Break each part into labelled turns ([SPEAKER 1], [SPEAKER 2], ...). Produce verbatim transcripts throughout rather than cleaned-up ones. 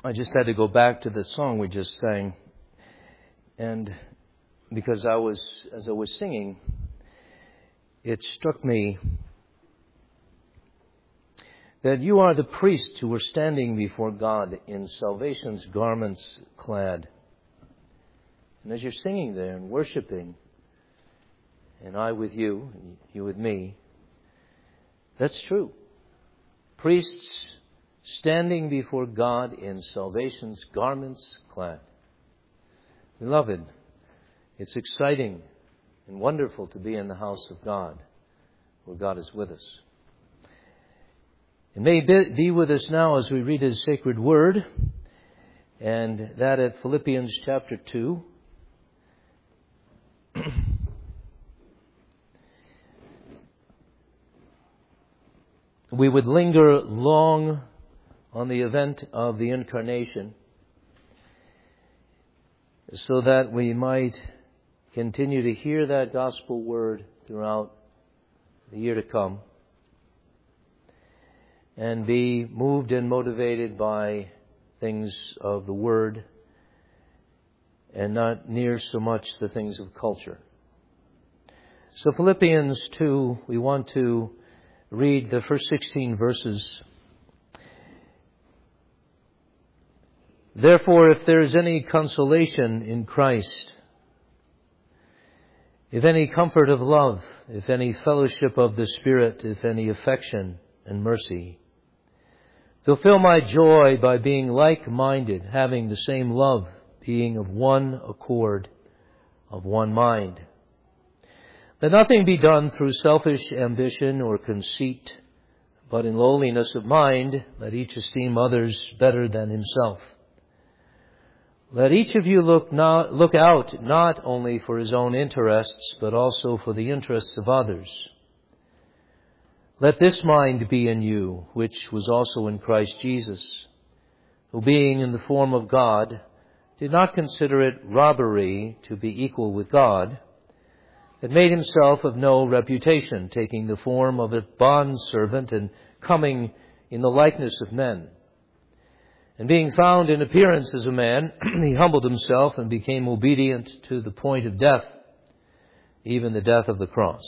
[SPEAKER 1] I just had to go back to the song we just sang. And because I was, as I was singing, it struck me that you are the priests who were standing before God in salvation's garments clad. And as you're singing there and worshiping, and I with you, and you with me, that's true. Priests standing before God in salvation's garments clad. Beloved, it's exciting and wonderful to be in the house of God, where God is with us. It may be with us now as we read His sacred word, and that at Philippians chapter two. We would linger long on the event of the Incarnation so that we might continue to hear that gospel word throughout the year to come and be moved and motivated by things of the word and not near so much the things of culture. So Philippians two, we want to read the first sixteen verses. Therefore, if there is any consolation in Christ, if any comfort of love, if any fellowship of the Spirit, if any affection and mercy, fulfill my joy by being like-minded, having the same love, being of one accord, of one mind. Let nothing be done through selfish ambition or conceit, but in lowliness of mind, let each esteem others better than himself. Let each of you look not, look out not only for his own interests, but also for the interests of others. Let this mind be in you, which was also in Christ Jesus, who being in the form of God, did not consider it robbery to be equal with God, but made himself of no reputation, taking the form of a bondservant and coming in the likeness of men. And being found in appearance as a man, he humbled himself and became obedient to the point of death, even the death of the cross.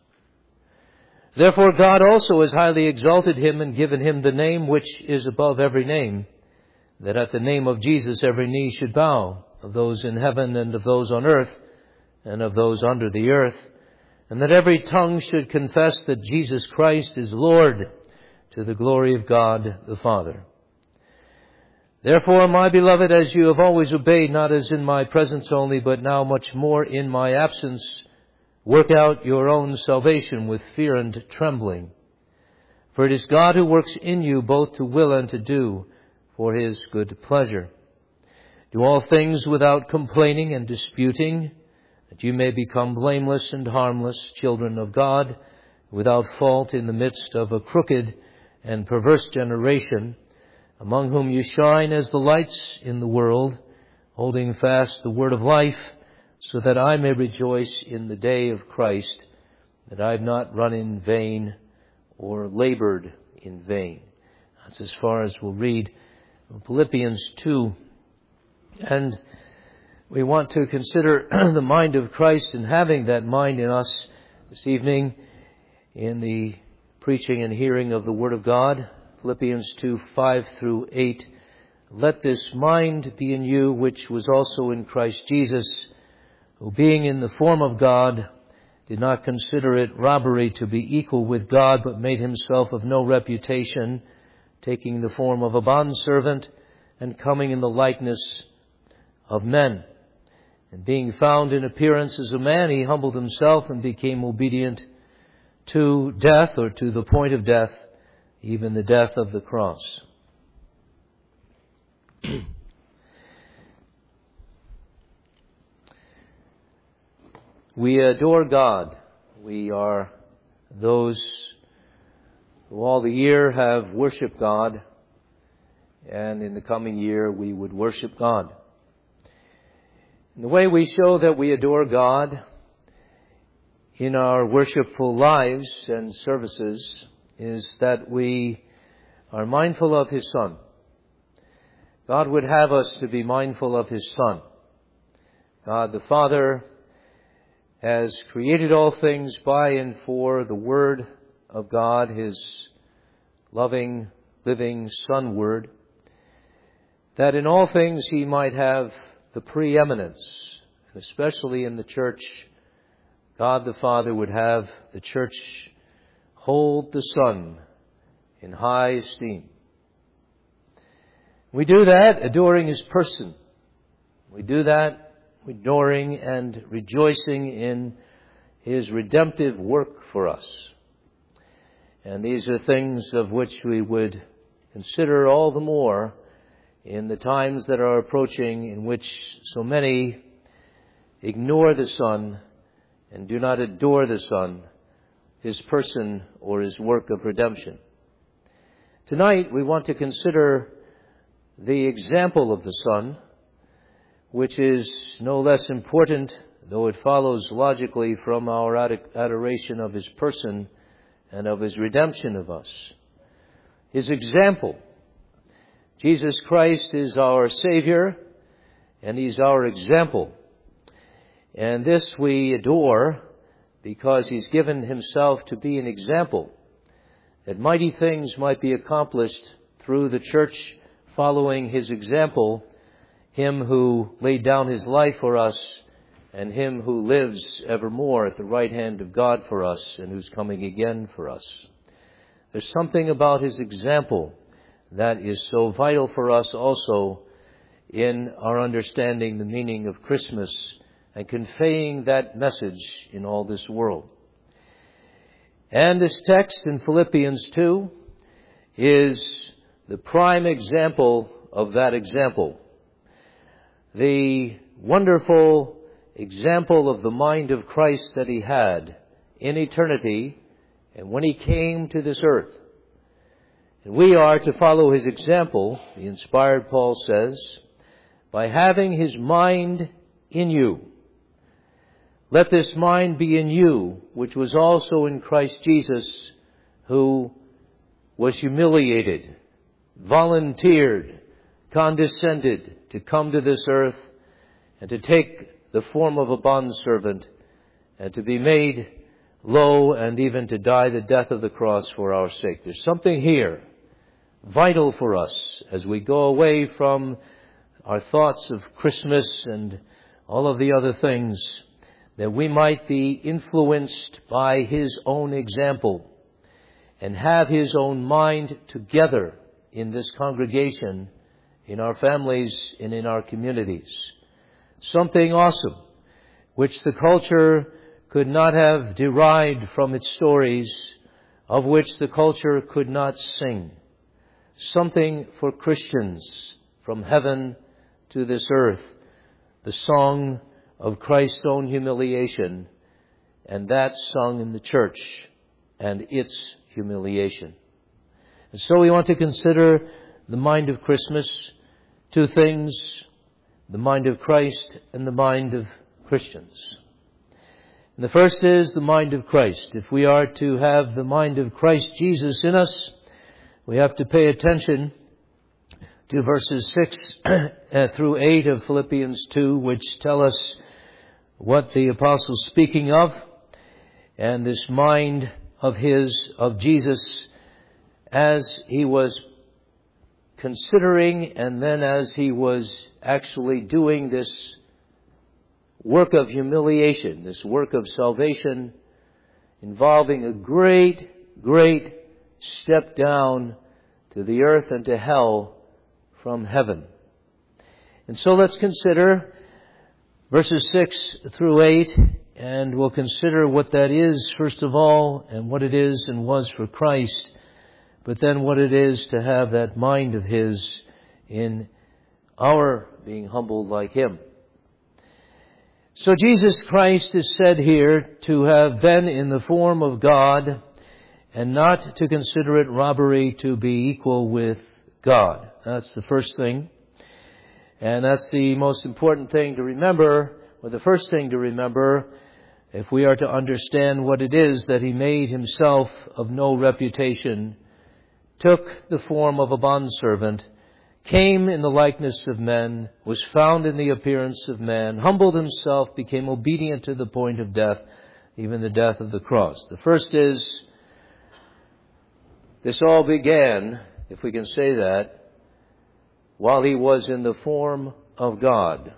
[SPEAKER 1] Therefore God also has highly exalted him and given him the name which is above every name, that at the name of Jesus every knee should bow, of those in heaven and of those on earth and of those under the earth, and that every tongue should confess that Jesus Christ is Lord, to the glory of God the Father. Therefore, my beloved, as you have always obeyed, not as in my presence only, but now much more in my absence, work out your own salvation with fear and trembling. For it is God who works in you both to will and to do for His good pleasure. Do all things without complaining and disputing, that you may become blameless and harmless children of God, without fault in the midst of a crooked and perverse generation, among whom you shine as the lights in the world, holding fast the word of life, so that I may rejoice in the day of Christ, that I have not run in vain or labored in vain. That's as far as we'll read Philippians two. And we want to consider the mind of Christ and having that mind in us this evening in the preaching and hearing of the Word of God. Philippians two, five through eight. Let this mind be in you, which was also in Christ Jesus, who being in the form of God, did not consider it robbery to be equal with God, but made himself of no reputation, taking the form of a bondservant and coming in the likeness of men. And being found in appearance as a man, he humbled himself and became obedient to death, or to the point of death, even the death of the cross. We adore God. We are those who all the year have worshipped God, and in the coming year we would worship God. And the way we show that we adore God in our worshipful lives and services is that we are mindful of His Son. God would have us to be mindful of His Son. God the Father has created all things by and for the Word of God, His loving, living Son Word, that in all things He might have the preeminence, especially in the church. God the Father would have the church hold the Son in high esteem. We do that adoring His person. We do that adoring and rejoicing in His redemptive work for us. And these are things of which we would consider all the more in the times that are approaching, in which so many ignore the Son and do not adore the Son, His person, or His work of redemption. Tonight we want to consider the example of the Son, which is no less important, though it follows logically from our adoration of His person and of His redemption of us. His example. Jesus Christ is our Savior, and He's our example. And this we adore because He's given Himself to be an example, that mighty things might be accomplished through the church following His example, Him who laid down His life for us, and Him who lives evermore at the right hand of God for us, and who's coming again for us. There's something about His example that is so vital for us also in our understanding the meaning of Christmas and conveying that message in all this world. And this text in Philippians two is the prime example of that example. The wonderful example of the mind of Christ that He had in eternity and when He came to this earth. And we are to follow His example, the inspired Paul says, by having His mind in you. Let this mind be in you, which was also in Christ Jesus, who was humiliated, volunteered, condescended to come to this earth and to take the form of a bondservant and to be made low and even to die the death of the cross for our sake. There's something here vital for us as we go away from our thoughts of Christmas and all of the other things, that we might be influenced by His own example and have His own mind together in this congregation, in our families, and in our communities. Something awesome, which the culture could not have derived from its stories, of which the culture could not sing. Something for Christians from heaven to this earth, the song of Christ's own humiliation, and that sung in the church and its humiliation. And so we want to consider the mind of Christmas, two things, the mind of Christ and the mind of Christians. And the first is the mind of Christ. If we are to have the mind of Christ Jesus in us, we have to pay attention to verses six through eight of Philippians two, which tell us what the apostle is speaking of, and this mind of his, of Jesus, as he was considering and then as he was actually doing this work of humiliation, this work of salvation, involving a great, great step down to the earth and to hell from heaven. And so let's consider verses six through eight, and we'll consider what that is, first of all, and what it is and was for Christ, but then what it is to have that mind of His in our being humbled like Him. So Jesus Christ is said here to have been in the form of God, and not to consider it robbery to be equal with God. That's the first thing. And that's the most important thing to remember, or the first thing to remember, if we are to understand what it is that He made Himself of no reputation, took the form of a bondservant, came in the likeness of men, was found in the appearance of man, humbled himself, became obedient to the point of death, even the death of the cross. The first is, this all began, if we can say that, while he was in the form of God.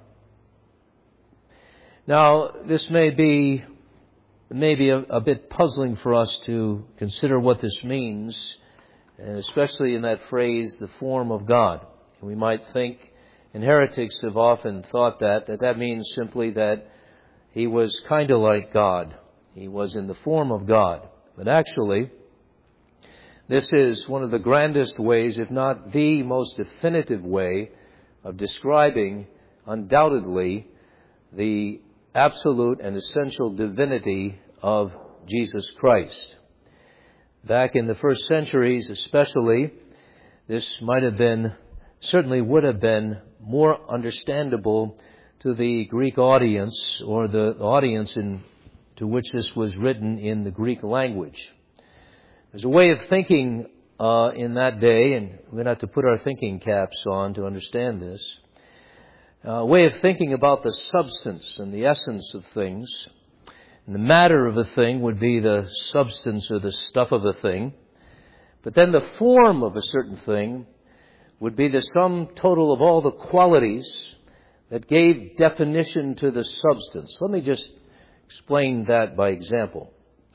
[SPEAKER 1] Now, this may be maybe a, a bit puzzling for us to consider what this means, and especially in that phrase, the form of God. We might think, and heretics have often thought that, that that means simply that he was kind of like God. He was in the form of God. But actually, this is one of the grandest ways, if not the most definitive way, of describing, undoubtedly, the absolute and essential divinity of Jesus Christ. Back in the first centuries especially, this might have been, certainly would have been more understandable to the Greek audience, or the audience in, to which this was written in the Greek language. There's a way of thinking uh, in that day, and we're going to have to put our thinking caps on to understand this, a way of thinking about the substance and the essence of things. And the matter of a thing would be the substance or the stuff of a thing. But then the form of a certain thing would be the sum total of all the qualities that gave definition to the substance. Let me just explain that by example.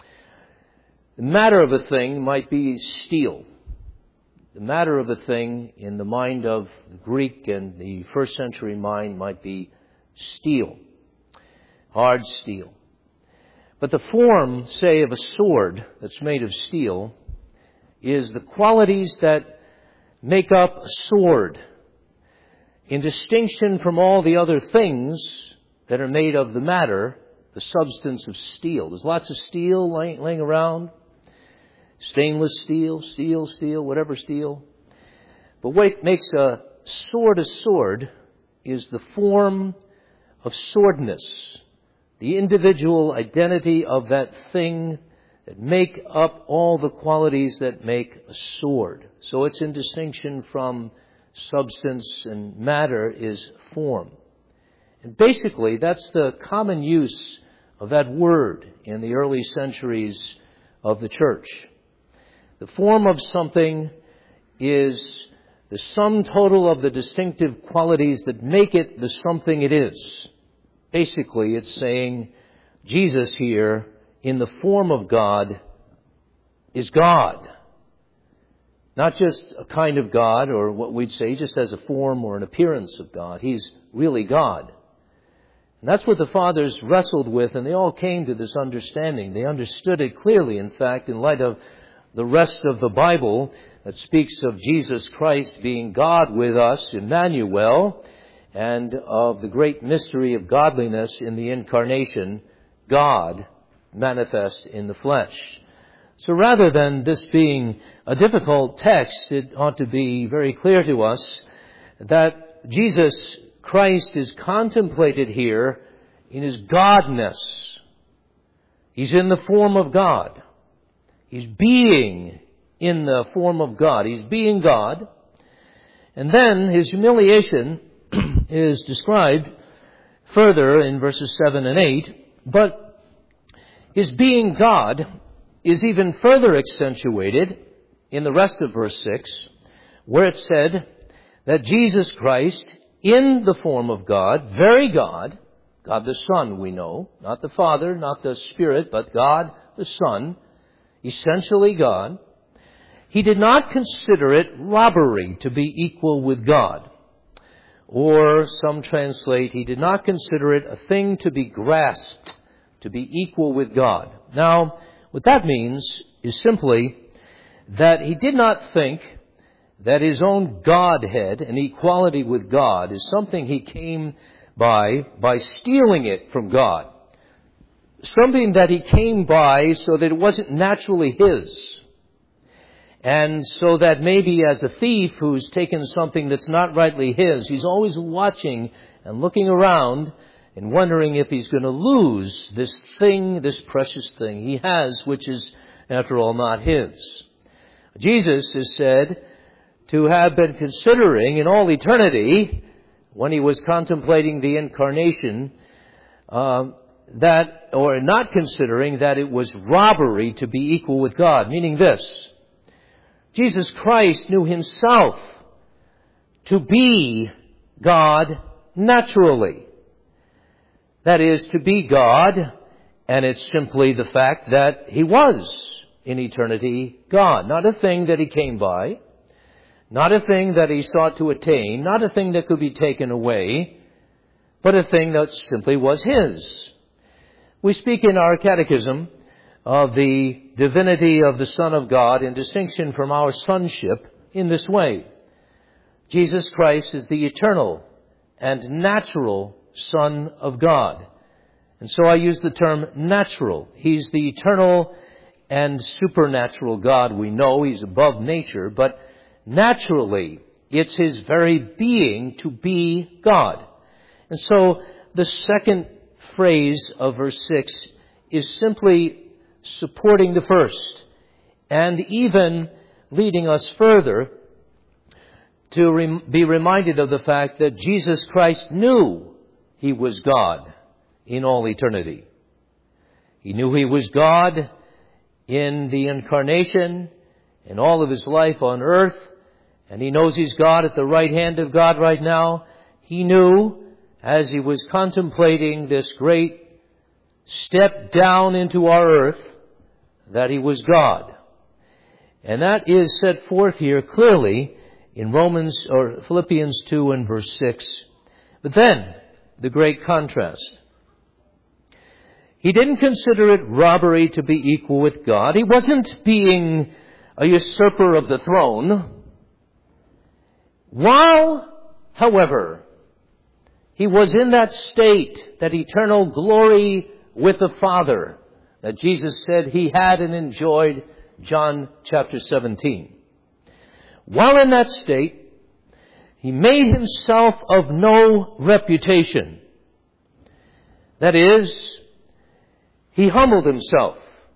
[SPEAKER 1] The matter of a thing might be steel. The matter of a thing in the mind of the Greek and the first century mind might be steel, hard steel. But the form, say, of a sword that's made of steel is the qualities that make up a sword, in distinction from all the other things that are made of the matter, the substance of steel. There's lots of steel laying, laying around. Stainless steel, steel, steel, whatever steel. But what makes a sword a sword is the form of swordness, the individual identity of that thing that make up all the qualities that make a sword. So it's in distinction from substance and matter is form. And basically, that's the common use of that word in the early centuries of the church. The form of something is the sum total of the distinctive qualities that make it the something it is. Basically, it's saying Jesus here, in the form of God, is God. Not just a kind of God, or what we'd say just as a form or an appearance of God. He's really God. And that's what the fathers wrestled with, and they all came to this understanding. They understood it clearly, in fact, in light of the rest of the Bible that speaks of Jesus Christ being God with us, Emmanuel, and of the great mystery of godliness in the incarnation, God manifest in the flesh. So rather than this being a difficult text, it ought to be very clear to us that Jesus Christ is contemplated here in His Godness. He's in the form of God. He's being in the form of God. He's being God. And then His humiliation is described further in verses seven and eight. But His being God is even further accentuated in the rest of verse six, where it said that Jesus Christ, in the form of God, very God, God the Son we know, not the Father, not the Spirit, but God the Son, essentially God, He did not consider it robbery to be equal with God. Or some translate, He did not consider it a thing to be grasped, to be equal with God. Now, what that means is simply that He did not think that His own Godhead and equality with God is something He came by by stealing it from God. Something that He came by so that it wasn't naturally His. And so that maybe as a thief who's taken something that's not rightly his, he's always watching and looking around and wondering if he's going to lose this thing, this precious thing he has, which is, after all, not his. Jesus is said to have been considering in all eternity, when he was contemplating the incarnation, uh, that, or not considering that it was robbery to be equal with God, meaning this: Jesus Christ knew himself to be God naturally. That is, to be God, and it's simply the fact that he was in eternity God. Not a thing that he came by, not a thing that he sought to attain, not a thing that could be taken away, but a thing that simply was his. We speak in our catechism of the divinity of the Son of God in distinction from our sonship in this way: Jesus Christ is the eternal and natural Son of God. And so I use the term natural. He's the eternal and supernatural God. We know he's above nature, but naturally, it's his very being to be God. And so the second phrase of verse six is simply supporting the first, and even leading us further to rem- be reminded of the fact that Jesus Christ knew he was God in all eternity. He knew he was God in the incarnation, in all of his life on earth, and he knows he's God at the right hand of God right now. He knew, as he was contemplating this great step down into our earth, that he was God. And that is set forth here clearly in Romans or Philippians two and verse six. But then, the great contrast. He didn't consider it robbery to be equal with God. He wasn't being a usurper of the throne. While, however, he was in that state, that eternal glory with the Father, that Jesus said he had and enjoyed, John chapter seventeen. While in that state, he made himself of no reputation. That is, he humbled himself,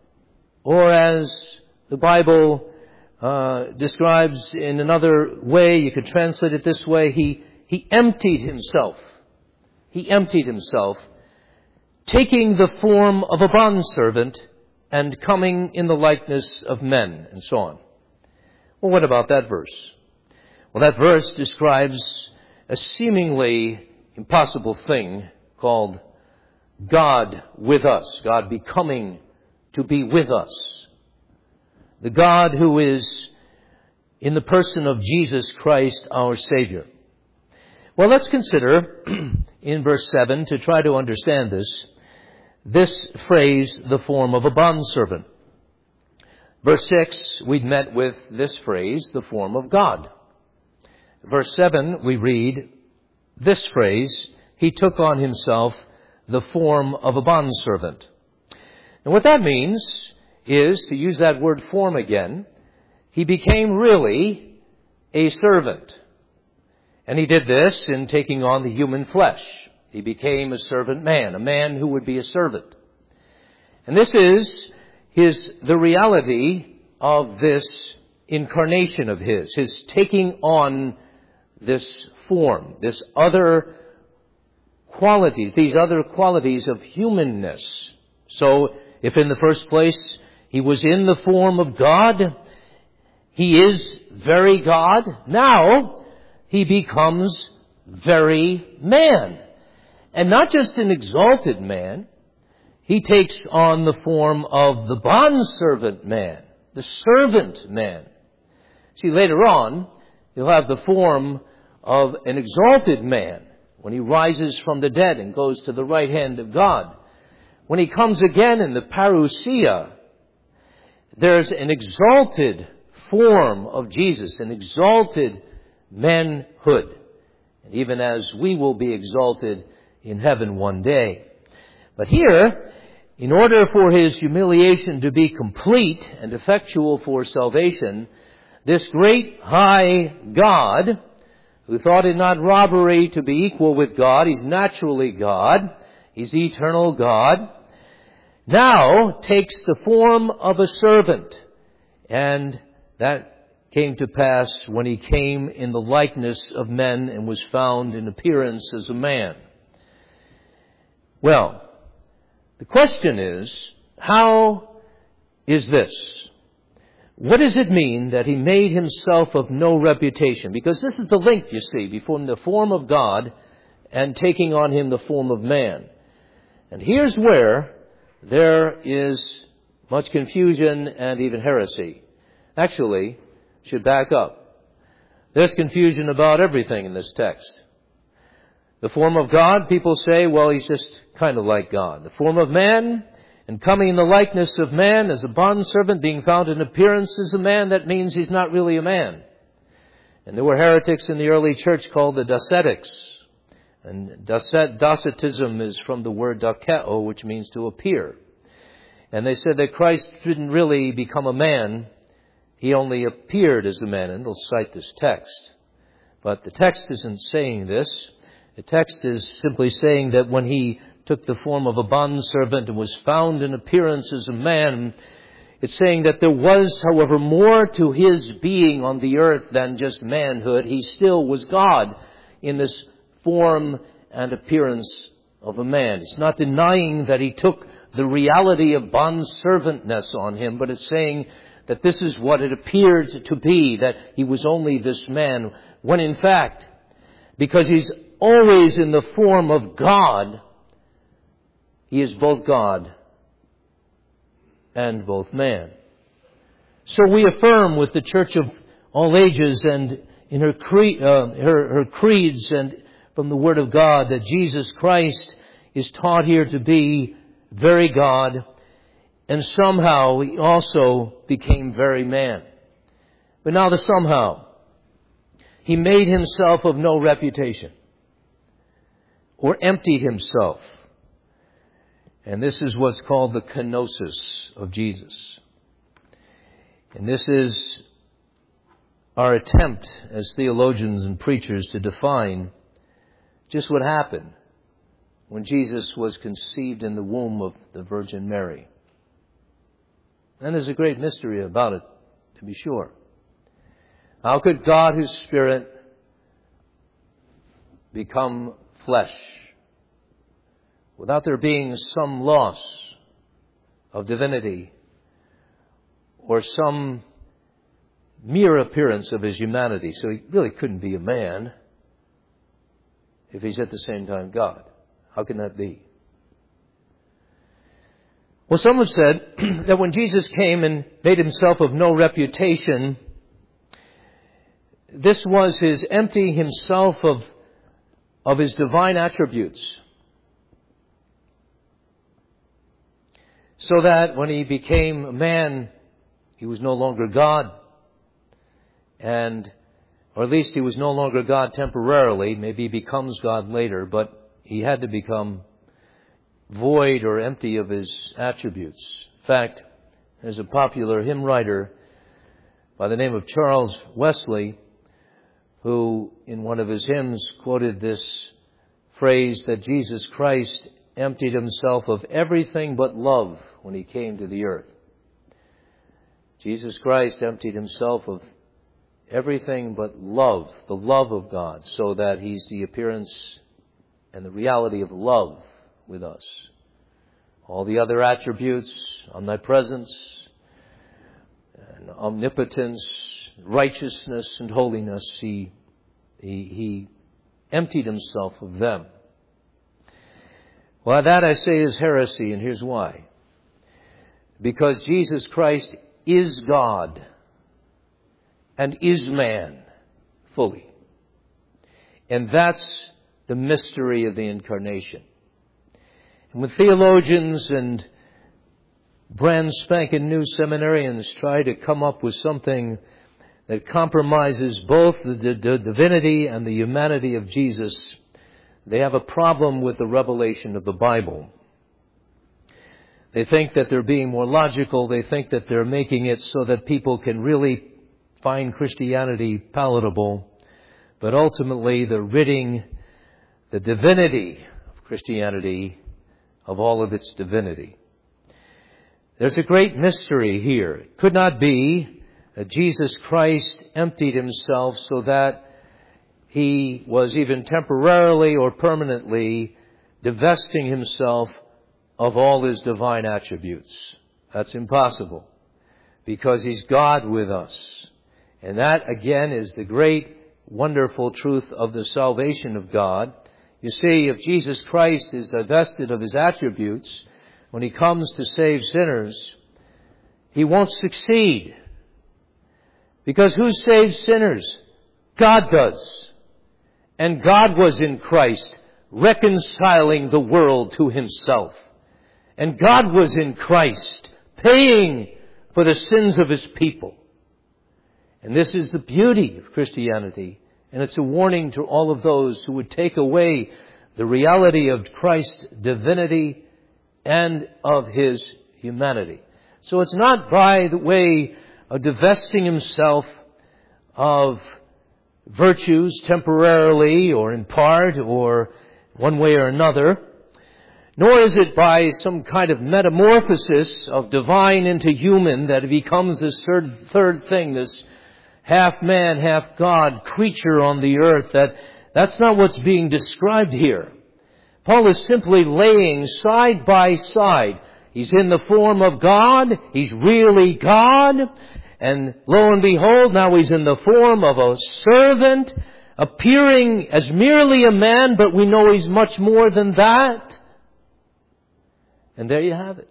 [SPEAKER 1] or as the Bible uh, describes in another way, you could translate it this way, he, he emptied himself. He emptied himself, taking the form of a bondservant and coming in the likeness of men, and so on. Well, what about that verse? Well, that verse describes a seemingly impossible thing called God with us, God becoming to be with us. The God who is in the person of Jesus Christ, our Savior. Well, let's consider in verse seven, to try to understand this, this phrase, the form of a bondservant. Verse six, we'd met with this phrase, the form of God. Verse seven, we read this phrase, he took on himself the form of a bondservant. And what that means is, to use that word form again, he became really a servant. And he did this in taking on the human flesh. He became a servant man, a man who would be a servant. And this is his, the reality of this incarnation of his, his taking on this form, this other qualities, these other qualities of humanness. So, if in the first place he was in the form of God, he is very God, now he becomes very man. And not just an exalted man, he takes on the form of the bondservant man, the servant man. See, later on, he'll have the form of an exalted man when he rises from the dead and goes to the right hand of God. When he comes again in the parousia, there's an exalted form of Jesus, an exalted manhood. And even as we will be exalted in heaven one day. But here, in order for his humiliation to be complete and effectual for salvation, this great high God, who thought it not robbery to be equal with God, he's naturally God, he's eternal God, now takes the form of a servant. And that came to pass when he came in the likeness of men and was found in appearance as a man. Well, the question is, how is this? What does it mean that he made himself of no reputation? Because this is the link, you see, between the form of God and taking on him the form of man. And here's where there is much confusion and even heresy. Actually, should back up. There's confusion about everything in this text. The form of God, people say, well, he's just kind of like God. The form of man, and coming in the likeness of man as a bondservant, being found in appearance as a man, that means he's not really a man. And there were heretics in the early church called the Docetics. And Docetism is from the word dokeo, which means to appear. And they said that Christ didn't really become a man. He only appeared as a man. And they'll cite this text. But the text isn't saying this. The text is simply saying that when he took the form of a bondservant and was found in appearance as a man, it's saying that there was, however, more to his being on the earth than just manhood. He still was God in this form and appearance of a man. It's not denying that he took the reality of bondservantness on him, but it's saying that this is what it appeared to be, that he was only this man, when in fact, because he's always in the form of God, he is both God and both man. So we affirm with the Church of all ages and in her, cre- uh, her, her creeds and from the Word of God that Jesus Christ is taught here to be very God, and somehow he also became very man. But now the somehow. He made himself of no reputation, or emptied himself. And this is what's called the kenosis of Jesus. And this is our attempt as theologians and preachers to define just what happened when Jesus was conceived in the womb of the Virgin Mary. And there's a great mystery about it, to be sure. How could God, His Spirit, become flesh without there being some loss of divinity or some mere appearance of His humanity? So He really couldn't be a man if He's at the same time God. How can that be? Well, some have said that when Jesus came and made Himself of no reputation, this was His emptying Himself of, of His divine attributes, so that when He became a man, He was no longer God, and or at least He was no longer God temporarily. Maybe He becomes God later, but He had to become void or empty of His attributes. In fact, there's a popular hymn writer by the name of Charles Wesley who, in one of his hymns, quoted this phrase that Jesus Christ emptied Himself of everything but love when He came to the earth. Jesus Christ emptied Himself of everything but love, the love of God, so that He's the appearance and the reality of love with us. All the other attributes, omnipresence, and omnipotence, righteousness, and holiness, he, he, he emptied Himself of them. Well, that I say is heresy, and here's why. Because Jesus Christ is God and is man fully. And that's the mystery of the Incarnation. And when theologians and brand spanking new seminarians try to come up with something that compromises both the, the, the divinity and the humanity of Jesus, they have a problem with the revelation of the Bible. They think that they're being more logical. They think that they're making it so that people can really find Christianity palatable. But ultimately, they're ridding the divinity of Christianity of all of its divinity. There's a great mystery here. It could not be that Jesus Christ emptied himself so that he was even temporarily or permanently divesting himself of all his divine attributes. That's impossible, because he's God with us. And that, again, is the great, wonderful truth of the salvation of God. You see, if Jesus Christ is divested of his attributes, when he comes to save sinners, he won't succeed. Because who saves sinners? God does. And God was in Christ, reconciling the world to himself. And God was in Christ, paying for the sins of his people. And this is the beauty of Christianity. And it's a warning to all of those who would take away the reality of Christ's divinity and of his humanity. So it's not by the way of divesting himself of virtues temporarily or in part or one way or another, nor is it by some kind of metamorphosis of divine into human that it becomes this third, third thing, this half man, half God creature on the earth. That, that's not what's being described here. Paul is simply laying side by side. He's in the form of God. He's really God. And lo and behold, now he's in the form of a servant, appearing as merely a man, but we know he's much more than that. And there you have it.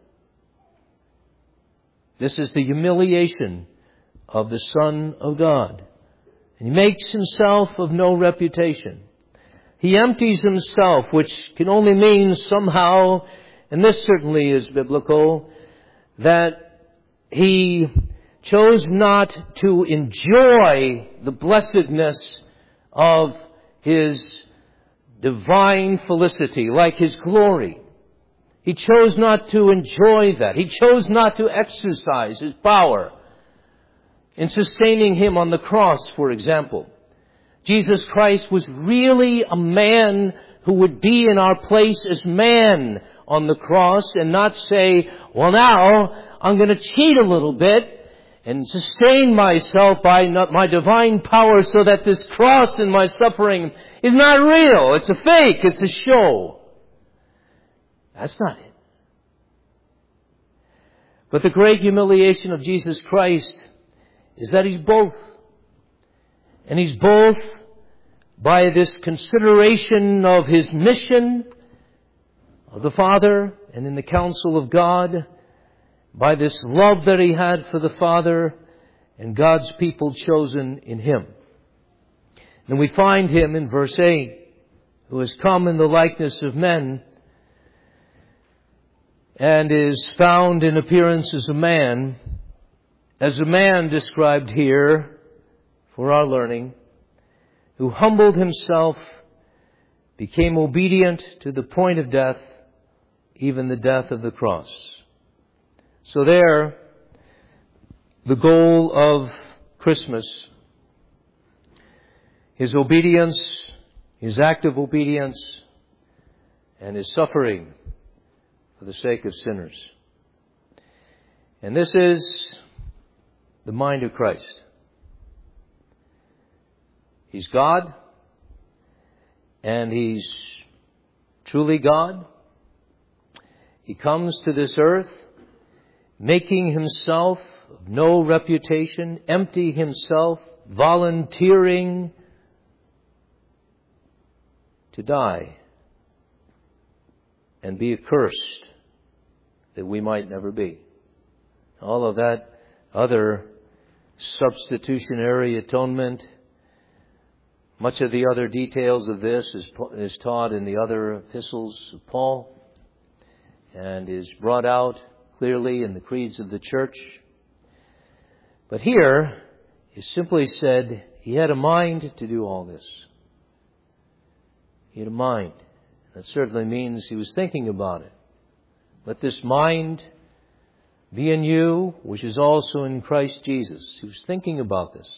[SPEAKER 1] This is the humiliation of the Son of God. And he makes himself of no reputation. He empties himself, which can only mean somehow, and this certainly is biblical, that he chose not to enjoy the blessedness of his divine felicity, like his glory. He chose not to enjoy that. He chose not to exercise his power in sustaining him on the cross, for example. Jesus Christ was really a man who would be in our place as man on the cross and not say, well, now I'm going to cheat a little bit and sustain myself by my divine power so that this cross and my suffering is not real. It's a fake. It's a show. That's not it. But the great humiliation of Jesus Christ is that he's both. And he's both by this consideration of his mission of the Father and in the counsel of God, by this love that he had for the Father and God's people chosen in him. And we find him in verse eight, who has come in the likeness of men and is found in appearance as a man, as a man described here for our learning, who humbled himself, became obedient to the point of death, even the death of the cross. So there, the goal of Christmas, his obedience, his act of obedience, and his suffering for the sake of sinners. And this is the mind of Christ. He's God, and he's truly God. He comes to this earth, making himself of no reputation, empty himself, volunteering to die and be accursed that we might never be. All of that other substitutionary atonement, much of the other details of this is, is taught in the other epistles of Paul and is brought out clearly in the creeds of the church. But here is simply said he had a mind to do all this. He had a mind. That certainly means he was thinking about it. Let this mind be in you, which is also in Christ Jesus. He was thinking about this.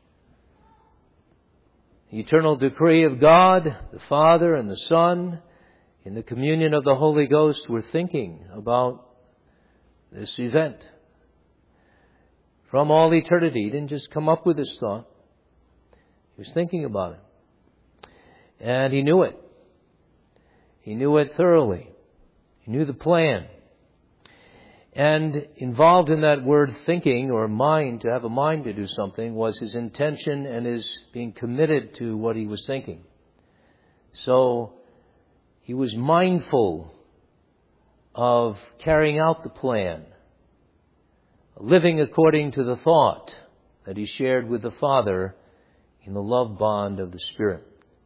[SPEAKER 1] The eternal decree of God, the Father and the Son, in the communion of the Holy Ghost, were thinking about this event. from all eternity. He didn't just come up with this thought. He was thinking about it. And he knew it. He knew it thoroughly. He knew the plan. And involved in that word thinking, or mind, to have a mind to do something, was his intention and his being committed to what he was thinking. So he was mindful of carrying out the plan, living according to the thought that he shared with the Father in the love bond of the Spirit.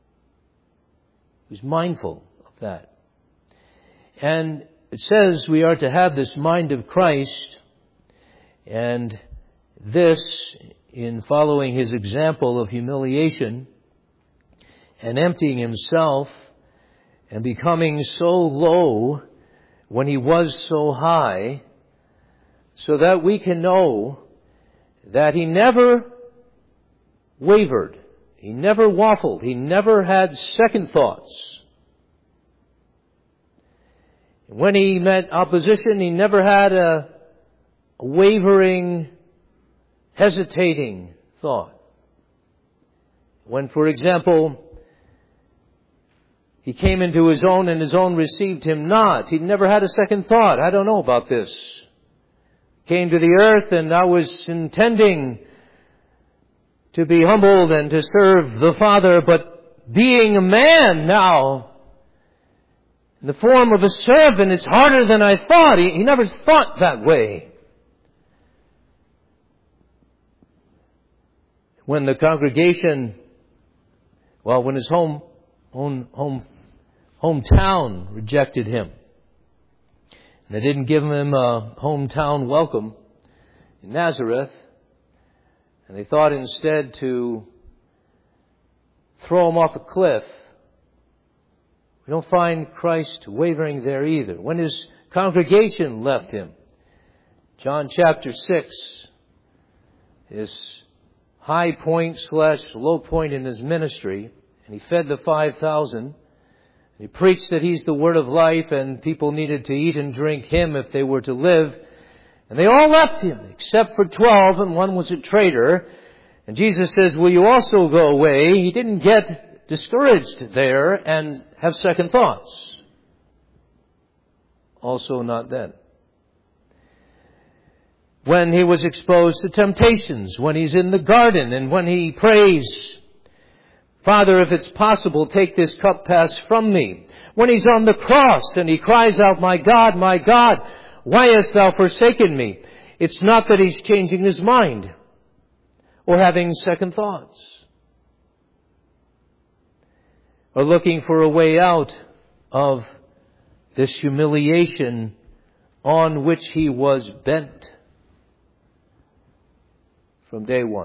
[SPEAKER 1] He was mindful of that. And it says we are to have this mind of Christ, and this in following his example of humiliation and emptying himself and becoming so low when he was so high, so that we can know that he never wavered, he never waffled, he never had second thoughts. When he met opposition, he never had a, a wavering, hesitating thought. When, for example, he came into his own and his own received him not, he never had a second thought. I don't know about this. Came to the earth and I was intending to be humbled and to serve the Father, but being a man now, in the form of a servant, it's harder than I thought. He, he never thought that way. When the congregation, well, when his home, own, home, hometown rejected him, and they didn't give him a hometown welcome in Nazareth, and they thought instead to throw him off a cliff, we don't find Christ wavering there either. When his congregation left him, John chapter six, his high point slash low point in his ministry, and he fed the five thousand. He preached that he's the word of life and people needed to eat and drink him if they were to live. And they all left him except for twelve, and one was a traitor. And Jesus says, will you also go away? He didn't get discouraged there and have second thoughts. Also not then. When he was exposed to temptations, when he's in the garden and when he prays, Father, if it's possible, take this cup pass from me. When he's on the cross and he cries out, my God, my God, why hast thou forsaken me? It's not that he's changing his mind or having second thoughts or looking for a way out of this humiliation on which he was bent from day one.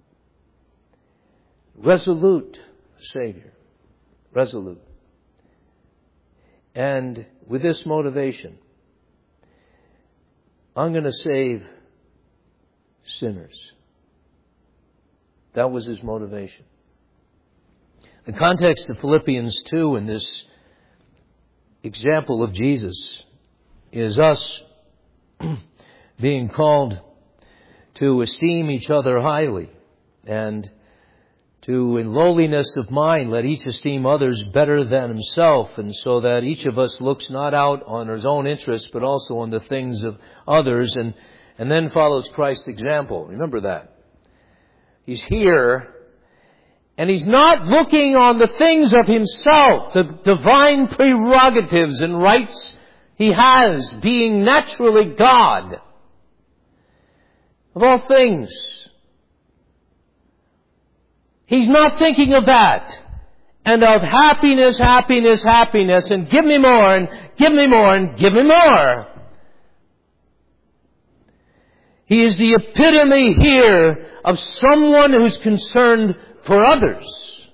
[SPEAKER 1] Resolute Savior. Resolute. And with this motivation, I'm going to save sinners. That was his motivation. The context of Philippians two in this example of Jesus is us being called to esteem each other highly and to, in lowliness of mind, let each esteem others better than himself, and so that each of us looks not out on his own interests, but also on the things of others, and, and then follows Christ's example. Remember that. He's here, and he's not looking on the things of himself, the divine prerogatives and rights he has, being naturally God of all things. He's not thinking of that and of happiness, happiness, happiness, and give me more, and give me more, and give me more. He is the epitome here of someone who's concerned for others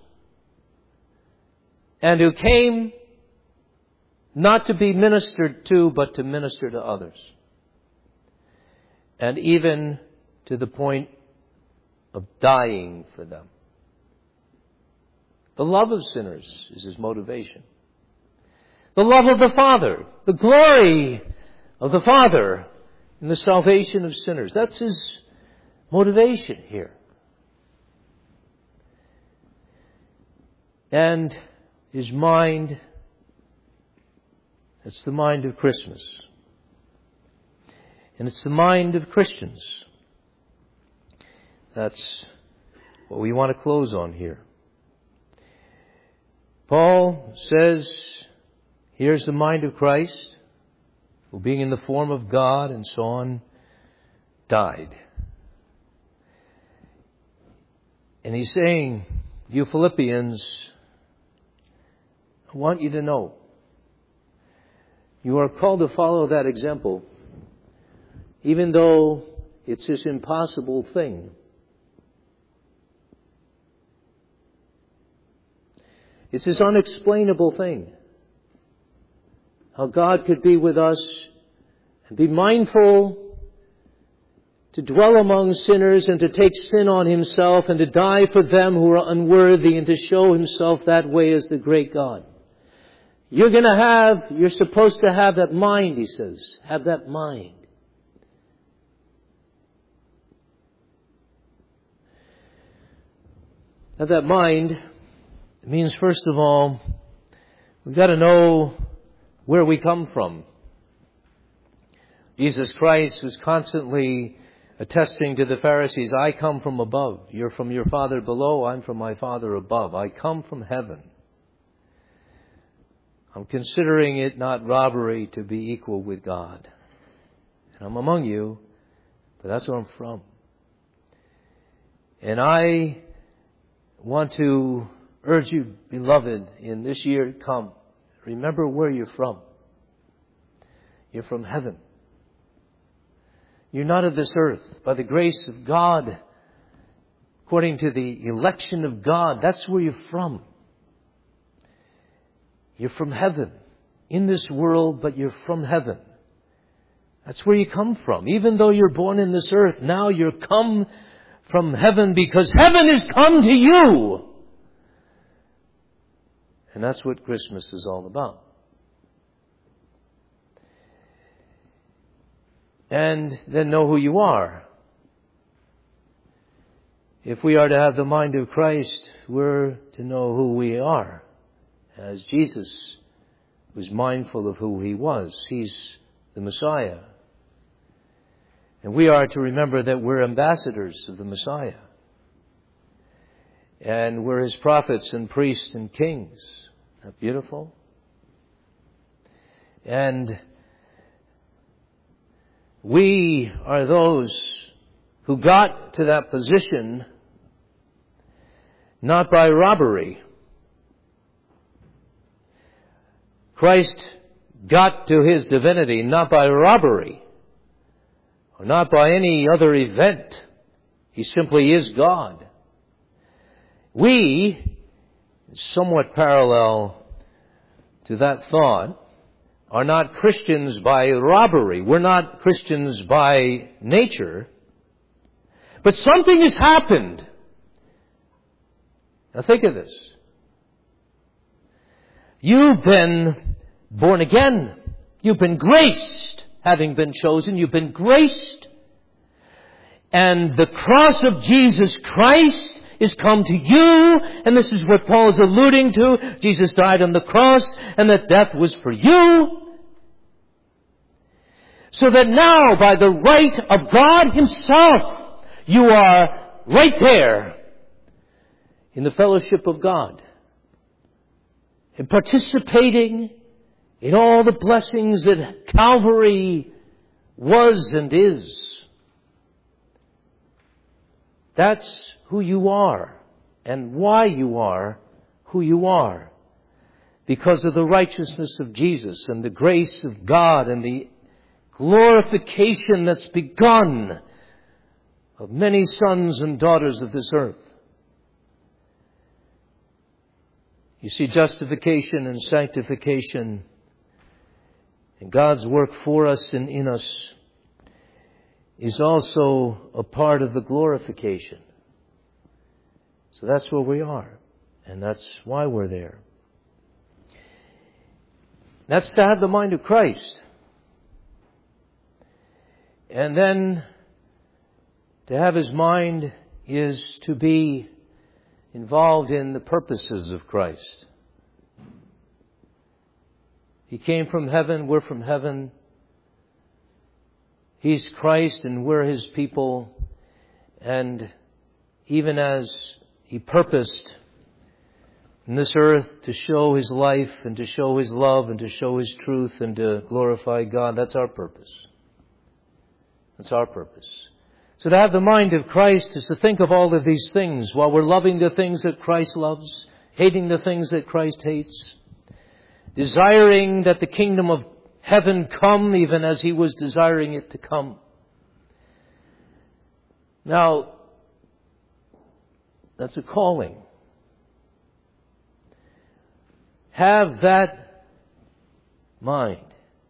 [SPEAKER 1] and who came not to be ministered to, but to minister to others. And even to the point of dying for them. The love of sinners is his motivation. The love of the Father, the glory of the Father in the salvation of sinners. That's his motivation here. And his mind, it's the mind of Christmas. And it's the mind of Christians. That's what we want to close on here. Paul says, here's the mind of Christ, who being in the form of God and so on, died. And he's saying, you Philippians, I want you to know, you are called to follow that example, even though it's this impossible thing. It's this unexplainable thing. How God could be with us and be mindful to dwell among sinners and to take sin on himself and to die for them who are unworthy and to show himself that way as the great God. You're going to have, you're supposed to have that mind, he says. Have that mind. Have that mind. It means, first of all, we've got to know where we come from. Jesus Christ was constantly attesting to the Pharisees, I come from above. You're from your Father below. I'm from my Father above. I come from heaven. I'm considering it not robbery to be equal with God. And I'm among you, but that's where I'm from. And I want to urge you, beloved, in this year to come, remember where you're from. You're from heaven. You're not of this earth. By the grace of God, according to the election of God, that's where you're from. You're from heaven. In this world, but you're from heaven. That's where you come from. Even though you're born in this earth, now you're come from heaven because heaven has come to you. And that's what Christmas is all about. And then know who you are. If we are to have the mind of Christ, we're to know who we are. As Jesus was mindful of who he was. He's the Messiah. And we are to remember that we're ambassadors of the Messiah. And we're his prophets and priests and kings. Isn't that beautiful? And we are those who got to that position not by robbery. Christ got to his divinity not by robbery or not by any other event. He simply is God. We, somewhat parallel to that thought, are not Christians by robbery. We're not Christians by nature. But something has happened. Now think of this. You've been born again. You've been graced. Having been chosen, you've been graced. And the cross of Jesus Christ is come to you. And this is what Paul is alluding to. Jesus died on the cross and that death was for you. So that now, by the right of God himself, you are right there in the fellowship of God. And participating in all the blessings that Calvary was and is. That's who you are and why you are who you are. Because of the righteousness of Jesus and the grace of God and the glorification that's begun of many sons and daughters of this earth. You see, justification and sanctification and God's work for us and in us is also a part of the glorification. So that's where we are. And that's why we're there. That's to have the mind of Christ. And then To have His mind is to be involved in the purposes of Christ. He came from heaven, we're from heaven. He's Christ and we're His people. And even as He purposed in this earth to show His life and to show His love and to show His truth and to glorify God, that's our purpose. That's our purpose. So to have the mind of Christ is to think of all of these things while we're loving the things that Christ loves, hating the things that Christ hates, desiring that the kingdom of heaven come even as He was desiring it to come. Now, that's a calling. Have that mind.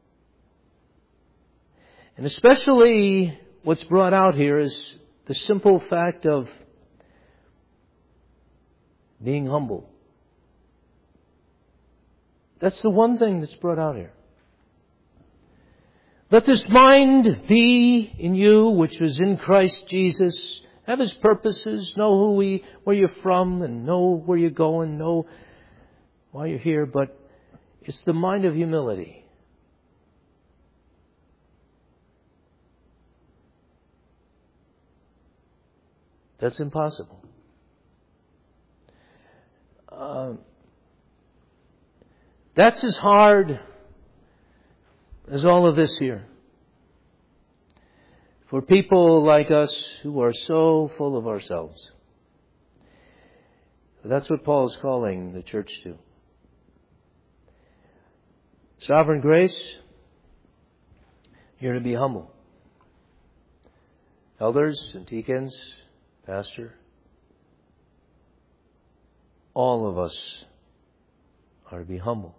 [SPEAKER 1] And especially what's brought out here is the simple fact of being humble. That's the one thing that's brought out here. Let this mind be in you, which was in Christ Jesus. Have His purposes, know who we, where you're from, and know where you're going, know why you're here. But it's the mind of humility. That's impossible. Uh, that's as hard as all of this here. For people like us who are so full of ourselves. That's what Paul is calling the church to. Sovereign grace, you're to be humble. Elders and deacons, pastor, all of us are to be humble.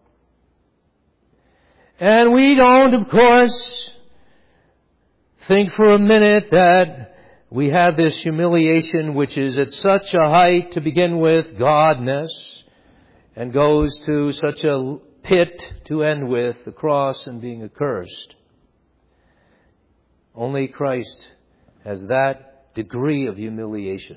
[SPEAKER 1] And we don't, of course, think for a minute that we have this humiliation which is at such a height to begin with, godness, and goes to such a pit to end with, the cross and being accursed. Only Christ has that degree of humiliation.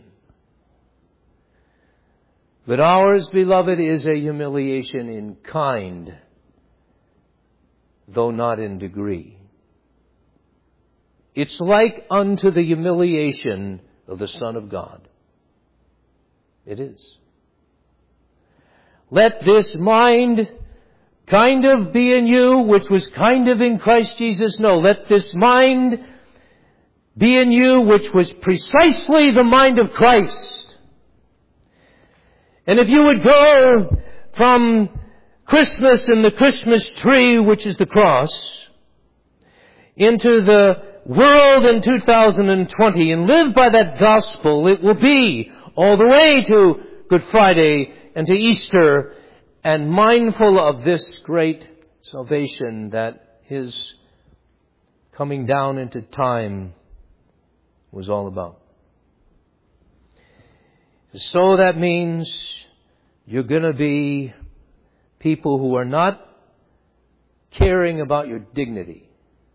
[SPEAKER 1] But ours, beloved, is a humiliation in kind, though not in degree. It's like unto the humiliation of the Son of God. It is. Let this mind kind of be in you, which was kind of in Christ Jesus. No, let this mind be in you, which was precisely the mind of Christ. And if you would go from Christmas and the Christmas tree, which is the cross, into the world in two thousand twenty and live by that gospel, it will be all the way to Good Friday and to Easter, and mindful of this great salvation that His coming down into time was all about. So that means you're going to be people who are not caring about your dignity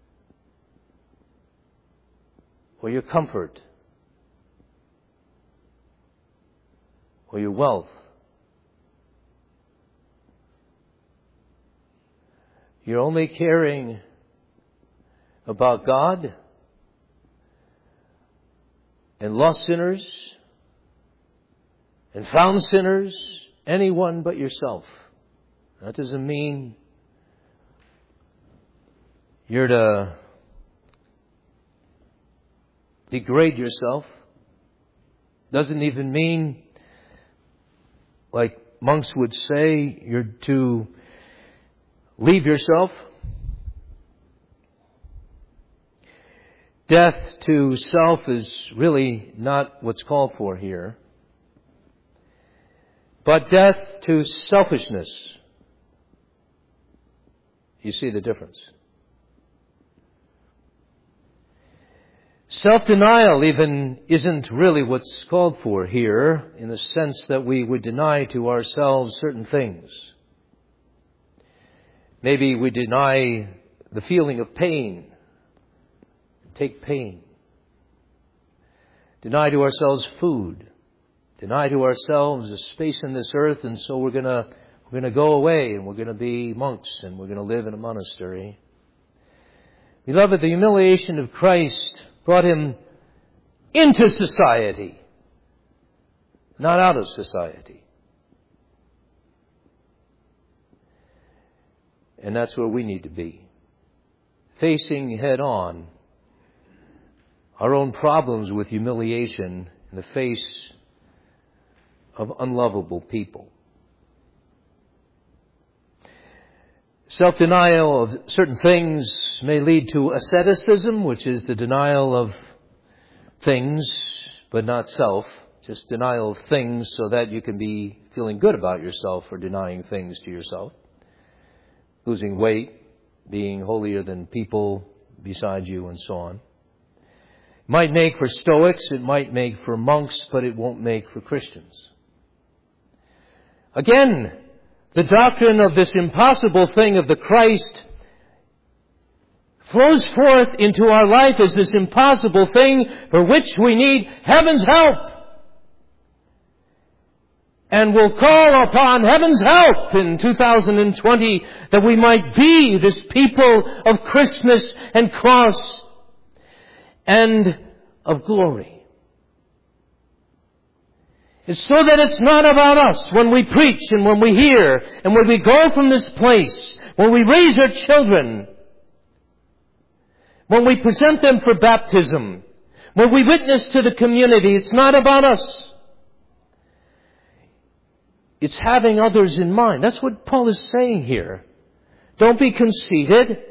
[SPEAKER 1] or your comfort or your wealth. You're only caring about God and lost sinners and found sinners, anyone but yourself. That doesn't mean you're to degrade yourself. Doesn't even mean, like monks would say, you're to leave yourself. Death to self is really not what's called for here. But death to selfishness. You see the difference. Self-denial even isn't really what's called for here, in the sense that we would deny to ourselves certain things. Maybe we deny the feeling of pain. Take pain. deny to ourselves food, deny to ourselves a space in this earth, and so we're going to we're going to go away and we're going to be monks and we're going to live in a monastery. Beloved, the humiliation of Christ brought him into society, not out of society. And that's where we need to be, facing head on our own problems with humiliation in the face of unlovable people. Self-denial of certain things may lead to asceticism, which is the denial of things, but not self. Just denial of things so that you can be feeling good about yourself for denying things to yourself. Losing weight, being holier than people beside you, and so on. It might make for Stoics, it might make for monks, but it won't make for Christians. Again, the doctrine of this impossible thing of the Christ flows forth into our life as this impossible thing for which we need heaven's help. And we'll call upon heaven's help in two thousand twenty that we might be this people of Christmas and cross and of glory. It's so that it's not about us when we preach and when we hear and when we go from this place, when we raise our children, when we present them for baptism, when we witness to the community. It's not about us. It's having others in mind. That's what Paul is saying here. Don't be conceited.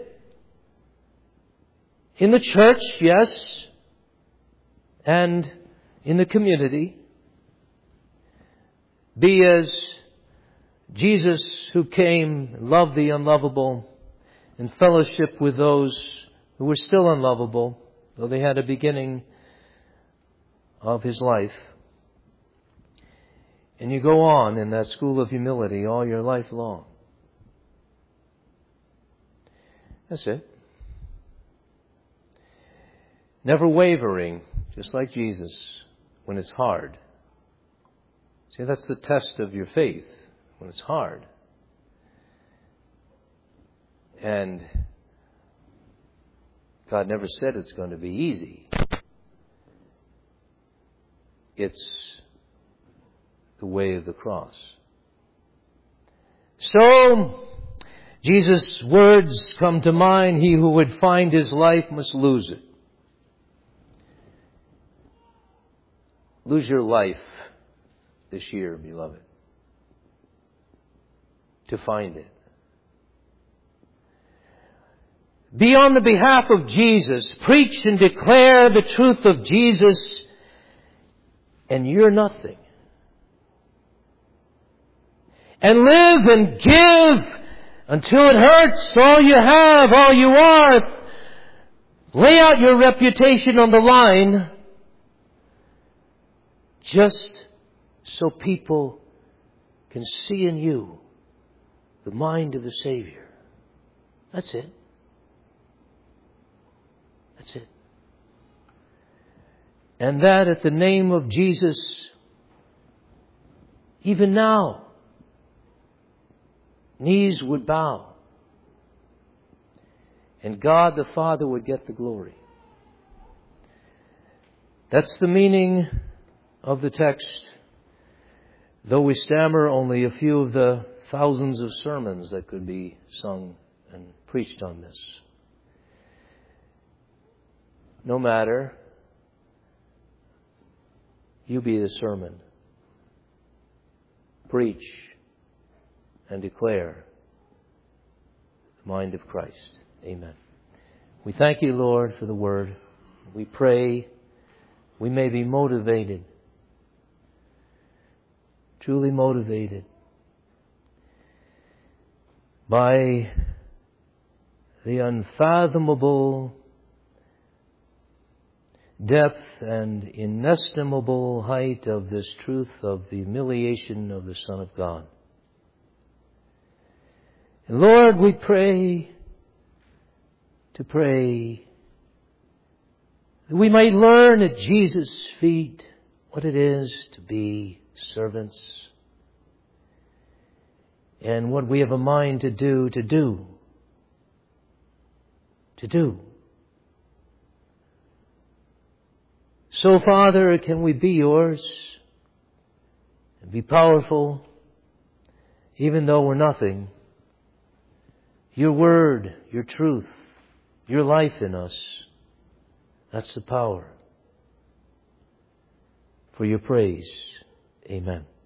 [SPEAKER 1] In the church, yes, and in the community. Be as Jesus, who came, loved the unlovable, in fellowship with those who were still unlovable, though they had a beginning of his life. And you go on in that school of humility all your life long. That's it. Never wavering, just like Jesus, when it's hard. See, that's the test of your faith, when it's hard. And God never said it's going to be easy. It's the way of the cross. So, Jesus' words come to mind: he who would find his life must lose it. Lose your life this year, beloved, to find it. Be on the behalf of Jesus. Preach and declare the truth of Jesus, and you're nothing. And live and give until it hurts, all you have, all you are. Lay out your reputation on the line, just so people can see in you the mind of the Savior. That's it. That's it. And that at the name of Jesus, even now, knees would bow. And God the Father would get the glory. That's the meaning of the text. Though we stammer only a few of the thousands of sermons that could be sung and preached on this. No matter, you be the sermon. Preach and declare the mind of Christ. Amen. We thank you, Lord, for the word. We pray we may be motivated, truly motivated by the unfathomable depth and inestimable height of this truth of the humiliation of the Son of God. And Lord, we pray to pray that we might learn at Jesus' feet what it is to be servants, and what we have a mind to do, to do, to do. So, Father, can we be yours and be powerful, even though we're nothing? Your word, your truth, your life in us, that's the power. For your praise, amen.